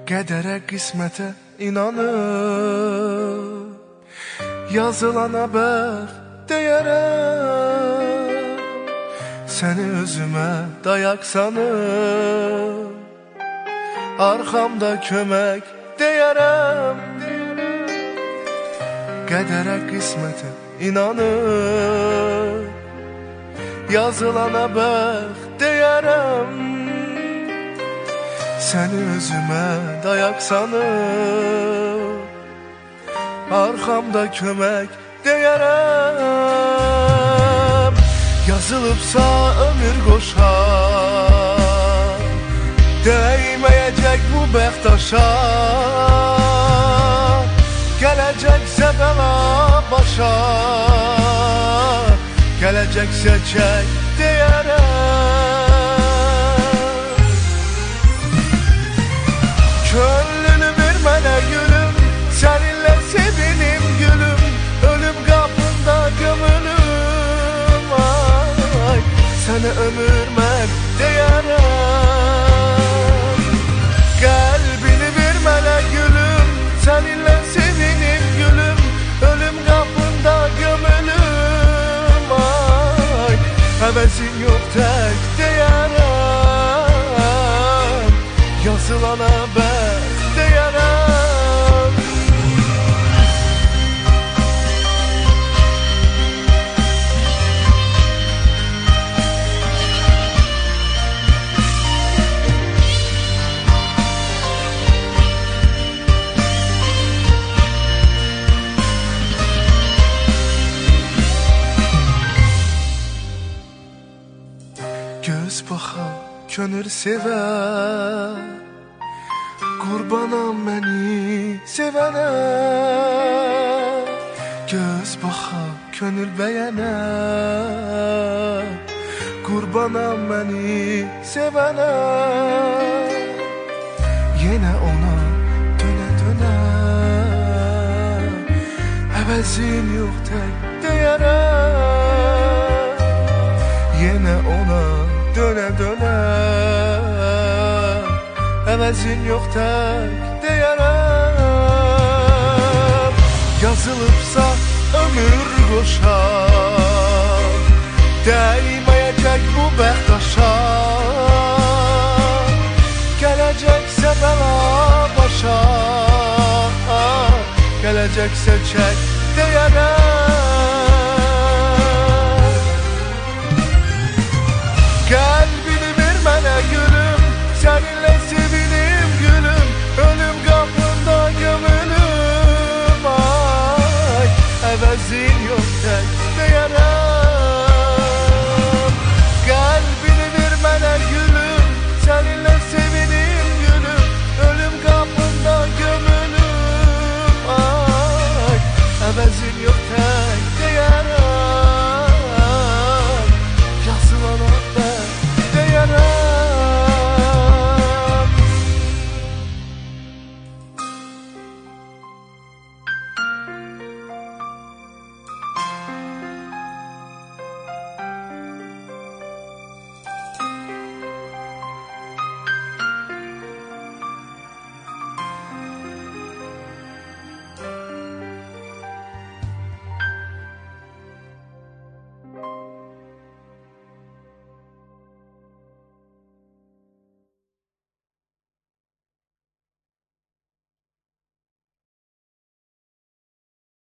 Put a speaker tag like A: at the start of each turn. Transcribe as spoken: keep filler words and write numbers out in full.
A: Qədərə qismətə inanıb yazılana bəxt deyərəm, səni özümə dayaq sanıb arxamda kömək deyərəm. Qədərə qismətə inanıb yazılana bəxt deyərəm, səni özümə dayaq sanıb arxamda kömək deyərəm. Yazılıbsa ömür qoşar, dəyməyəcək bu bəxtaşa, gələcəksə bəla başa, gələcəksə çək deyərəm. Könlünü ver mənə gülüm, səninlə sevinim gülüm, ölüm qapında gömülüm, ay, sənə ömür mən deyərəm. Qəlbini ver mənə gülüm, səninlə sevinim gülüm, ölüm qapında gömülüm, ay, həvəsin yox tək deyərəm, yazılana bəxt deyərəm. Göz baxa, könül sevər, qurbanam məni sevənə. Göz baxa, könül bəyənə, qurbanam məni sevənə. Yenə ona dönə dönə, əvəzin yox tək deyərəm. Yenə ona dönə dönə, əvəzin yox tək deyərəm. Yazılıbsa ömür qoşar, dəyməyəcək bu bəxtaşa, gələcəksə bəla başa, gələcəksə çək deyərəm. Qəlbini ver mənə gülüm, səninlə sevinim gülüm, ölüm qapında gömülüm, ay, əvəzin yox tək deyərəm.